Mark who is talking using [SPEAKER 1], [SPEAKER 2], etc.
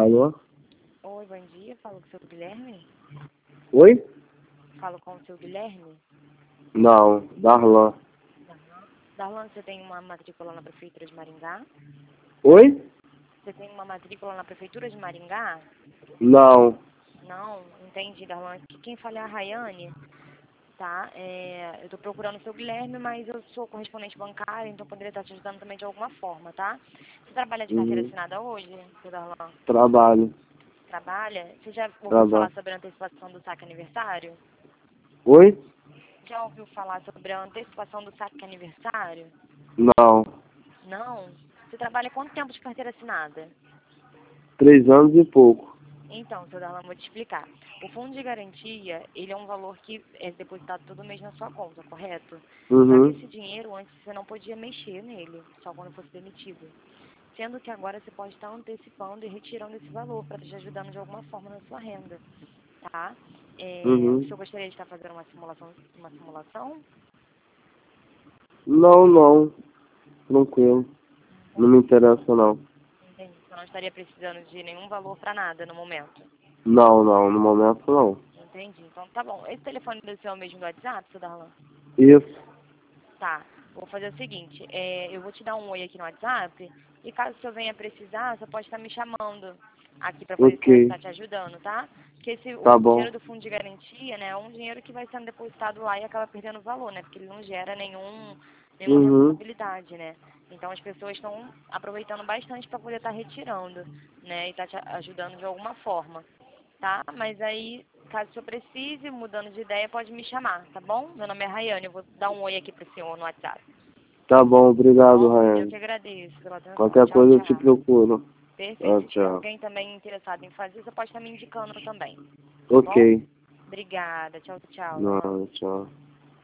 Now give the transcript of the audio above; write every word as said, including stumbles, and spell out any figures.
[SPEAKER 1] Alô?
[SPEAKER 2] Oi, bom dia. Falo com o seu Guilherme?
[SPEAKER 1] Oi?
[SPEAKER 2] Falo com o seu Guilherme?
[SPEAKER 1] Não, Darlan.
[SPEAKER 2] Darlan, você tem uma matrícula na Prefeitura de Maringá?
[SPEAKER 1] Oi?
[SPEAKER 2] Você tem uma matrícula na Prefeitura de Maringá?
[SPEAKER 1] Não.
[SPEAKER 2] Não, entendi, Darlan. Que Quem fala é a Rayane, tá? É, eu tô procurando o seu Guilherme, mas eu sou correspondente bancária, então poderia estar te ajudando também de alguma forma, tá? Você trabalha de carteira
[SPEAKER 1] Uhum.
[SPEAKER 2] assinada hoje, seu Darlan?
[SPEAKER 1] Trabalho.
[SPEAKER 2] Trabalha? Você já ouviu falar
[SPEAKER 1] Trabalho.
[SPEAKER 2] sobre a antecipação do saque aniversário?
[SPEAKER 1] Oi?
[SPEAKER 2] Já ouviu falar sobre a antecipação do saque aniversário?
[SPEAKER 1] Não.
[SPEAKER 2] Não? Você trabalha quanto tempo de carteira assinada?
[SPEAKER 1] Três anos e pouco.
[SPEAKER 2] Então, seu Darlan, vou te explicar. O fundo de garantia, ele é um valor que é depositado todo mês na sua conta, correto? Só que
[SPEAKER 1] Uhum.
[SPEAKER 2] esse dinheiro, antes você não podia mexer nele, só quando fosse demitido. Sendo que agora você pode estar antecipando e retirando esse valor para estar te ajudando de alguma forma na sua renda, tá? É, o
[SPEAKER 1] Uhum.
[SPEAKER 2] senhor gostaria de estar fazendo uma simulação, uma simulação?
[SPEAKER 1] Não, não. Tranquilo. Não me interessa, não.
[SPEAKER 2] Entendi. Você não estaria precisando de nenhum valor para nada no momento.
[SPEAKER 1] Não, não. No momento, não.
[SPEAKER 2] Entendi. Então tá bom. Esse telefone do seu é o mesmo do WhatsApp, seu Darlan?
[SPEAKER 1] Isso.
[SPEAKER 2] Tá. Vou fazer o seguinte, é, eu vou te dar um oi aqui no WhatsApp e caso o senhor venha precisar, você pode estar me chamando aqui para poder
[SPEAKER 1] Ok.
[SPEAKER 2] estar te ajudando, tá? Porque esse,
[SPEAKER 1] Tá
[SPEAKER 2] o
[SPEAKER 1] bom.
[SPEAKER 2] dinheiro do fundo de garantia, né, é um dinheiro que vai sendo depositado lá e acaba perdendo valor, né? Porque ele não gera nenhum, nenhuma
[SPEAKER 1] Uhum.
[SPEAKER 2] responsabilidade, né? Então as pessoas estão aproveitando bastante para poder estar retirando, né? E estar te ajudando de alguma forma. Tá? Mas aí, caso o senhor precise, mudando de ideia, pode me chamar, tá bom? Meu nome é Rayane, eu vou dar um oi aqui pro senhor no WhatsApp,
[SPEAKER 1] Tá bom.
[SPEAKER 2] tá
[SPEAKER 1] Obrigado,
[SPEAKER 2] bom? Eu
[SPEAKER 1] Ryan.
[SPEAKER 2] que agradeço pela atenção.
[SPEAKER 1] Qualquer
[SPEAKER 2] Tchau,
[SPEAKER 1] coisa eu te
[SPEAKER 2] tchau.
[SPEAKER 1] procuro.
[SPEAKER 2] Perfeito.
[SPEAKER 1] Ah,
[SPEAKER 2] Se tiver
[SPEAKER 1] tchau.
[SPEAKER 2] alguém também interessado em fazer, você pode estar me indicando também, tá bom?
[SPEAKER 1] Ok.
[SPEAKER 2] Obrigada. Tchau, tchau.
[SPEAKER 1] Não, tchau.